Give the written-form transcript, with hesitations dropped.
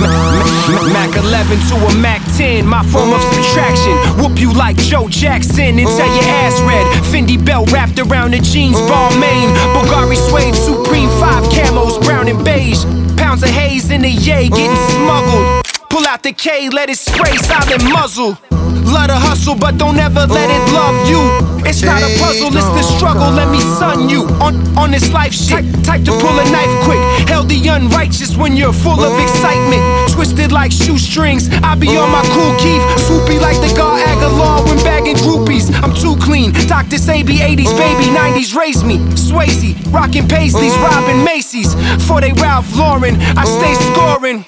Mac 11 to a Mac 10, my form of subtraction. Whoop you like Joe Jackson until your ass red. Fendi belt wrapped around the jeans, Balmain. Bulgari suede, Supreme 5 camos, brown and beige. Pounds of haze in the yay, getting smuggled. Pull out the K, let it spray, silent muzzle. Love to hustle, but don't ever let it love you. It's not a puzzle, it's the struggle, let me son you. On this life shit, type to pull a knife quick. Held the unrighteous when you're full of excitement. Twisted like shoestrings, I be on my cool Keith. Swoopy like the Gar Aguilar when bagging groupies. I'm too clean, Dr. Sabi, 80s baby, 90s raised me. Swayze, rockin' Paisleys, robbing Macy's. For they Ralph Lauren, I stay scoring.